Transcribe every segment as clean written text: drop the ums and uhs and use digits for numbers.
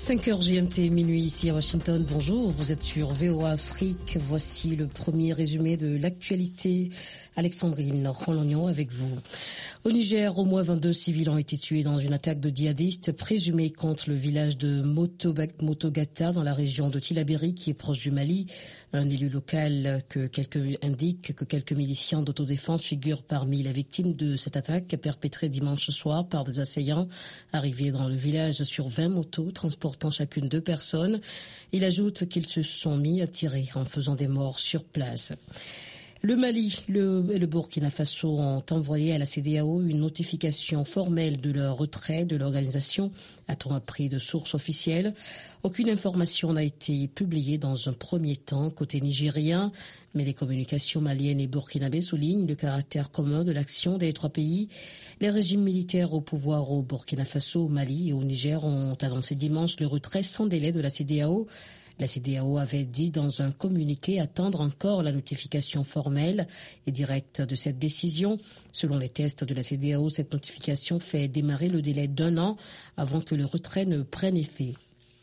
5h GMT, minuit ici à Washington. Bonjour, vous êtes sur VOA Afrique. Voici le premier résumé de l'actualité. Alexandrine Rolognon avec vous. Au Niger, au moins 22 civils ont été tués dans une attaque de djihadistes présumée contre le village de Motogata dans la région de Tillabéri qui est proche du Mali. Un élu local indique que quelques miliciens d'autodéfense figurent parmi les victimes de cette attaque perpétrée dimanche soir par des assaillants arrivés dans le village sur 20 motos transportant chacune 2 personnes. Il ajoute qu'ils se sont mis à tirer en faisant des morts sur place. Le Mali et le Burkina Faso ont envoyé à la CEDEAO une notification formelle de leur retrait de l'organisation, a-t-on appris de sources officielles. Aucune information n'a été publiée dans un premier temps côté nigérien, mais les communications maliennes et burkinabées soulignent le caractère commun de l'action des 3 pays. Les régimes militaires au pouvoir au Burkina Faso, au Mali et au Niger ont annoncé dimanche le retrait sans délai de la CEDEAO. La CEDEAO avait dit dans un communiqué attendre encore la notification formelle et directe de cette décision. Selon les tests de la CEDEAO, cette notification fait démarrer le délai d'1 an avant que le retrait ne prenne effet.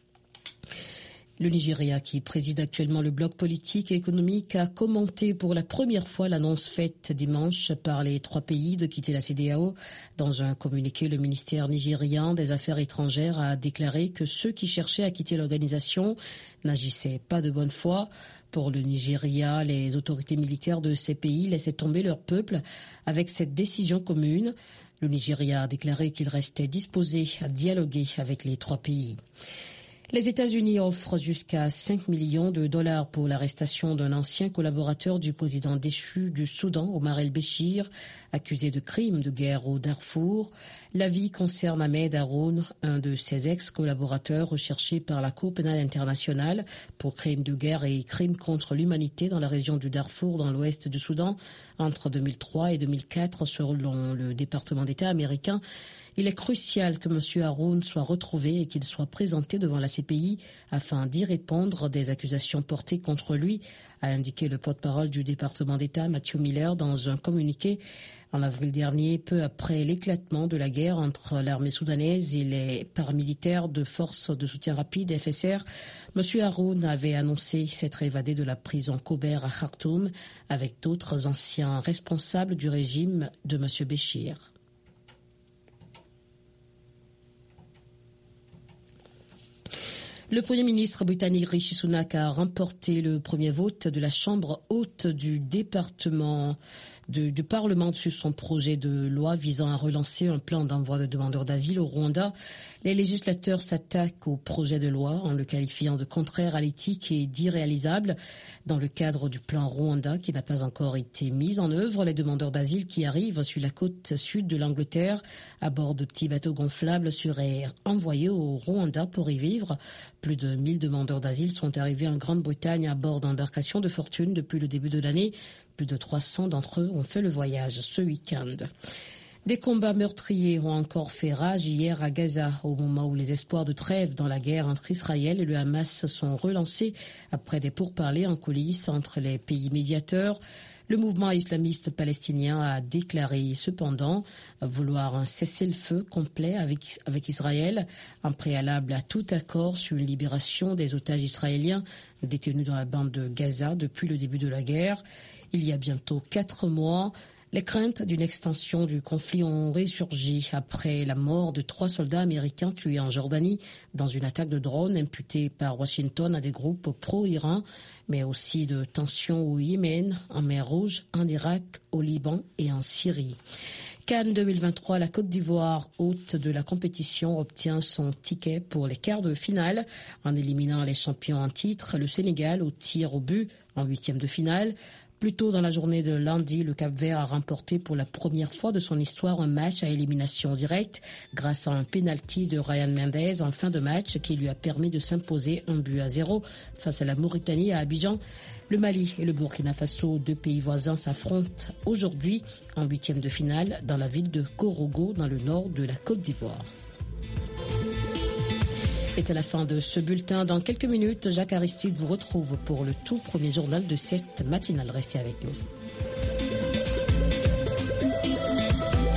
Le Nigeria, qui préside actuellement le bloc politique et économique, a commenté pour la première fois l'annonce faite dimanche par les 3 pays de quitter la CEDEAO. Dans un communiqué, le ministère nigérian des Affaires étrangères a déclaré que ceux qui cherchaient à quitter l'organisation n'agissaient pas de bonne foi. Pour le Nigeria, les autorités militaires de ces pays laissaient tomber leur peuple avec cette décision commune. Le Nigeria a déclaré qu'il restait disposé à dialoguer avec les 3 pays. Les États-Unis offrent jusqu'à 5 millions de dollars pour l'arrestation d'un ancien collaborateur du président déchu du Soudan, Omar el-Béchir, accusé de crimes de guerre au Darfour. L'avis concerne Ahmed Haroun, un de ses ex-collaborateurs recherchés par la Cour pénale internationale pour crimes de guerre et crimes contre l'humanité dans la région du Darfour, dans l'ouest du Soudan, entre 2003 et 2004, selon le département d'État américain. Il est crucial que M. Haroun soit retrouvé et qu'il soit présenté devant la CPI afin d'y répondre des accusations portées contre lui, a indiqué le porte-parole du département d'État, Matthew Miller, dans un communiqué. En avril dernier, peu après l'éclatement de la guerre entre l'armée soudanaise et les paramilitaires de forces de soutien rapide, FSR, M. Haroun avait annoncé s'être évadé de la prison Kober à Khartoum avec d'autres anciens responsables du régime de M. Béchir. Le Premier ministre britannique Rishi Sunak a remporté le premier vote de la Chambre haute du Parlement sur son projet de loi visant à relancer un plan d'envoi de demandeurs d'asile au Rwanda. Les législateurs s'attaquent au projet de loi en le qualifiant de contraire à l'éthique et d'irréalisable. Dans le cadre du plan Rwanda qui n'a pas encore été mis en œuvre, les demandeurs d'asile qui arrivent sur la côte sud de l'Angleterre à bord de petits bateaux gonflables seraient envoyés au Rwanda pour y vivre. Plus de 1000 demandeurs d'asile sont arrivés en Grande-Bretagne à bord d'embarcations de fortune depuis le début de l'année. Plus de 300 d'entre eux ont fait le voyage ce week-end. Des combats meurtriers ont encore fait rage hier à Gaza, au moment où les espoirs de trêve dans la guerre entre Israël et le Hamas sont relancés après des pourparlers en coulisses entre les pays médiateurs. Le mouvement islamiste palestinien a déclaré cependant vouloir un cessez-le-feu complet avec Israël, en préalable à tout accord sur une libération des otages israéliens détenus dans la bande de Gaza depuis le début de la guerre. Il y a bientôt 4 mois, les craintes d'une extension du conflit ont résurgi après la mort de 3 soldats américains tués en Jordanie dans une attaque de drone imputée par Washington à des groupes pro-Iran, mais aussi de tensions au Yémen, en mer Rouge, en Irak, au Liban et en Syrie. Cannes 2023, la Côte d'Ivoire, hôte de la compétition, obtient son ticket pour les quarts de finale en éliminant les champions en titre, le Sénégal, au tir au but en 8e de finale. Plus tôt dans la journée de lundi, le Cap-Vert a remporté pour la première fois de son histoire un match à élimination directe grâce à un penalty de Ryan Mendes en fin de match qui lui a permis de s'imposer 1-0 face à la Mauritanie à Abidjan. Le Mali et le Burkina Faso, 2 pays voisins, s'affrontent aujourd'hui en 8e de finale dans la ville de Korogo, dans le nord de la Côte d'Ivoire. Et c'est la fin de ce bulletin. Dans quelques minutes, Jacques Aristide vous retrouve pour le tout premier journal de cette matinale. Restez avec nous.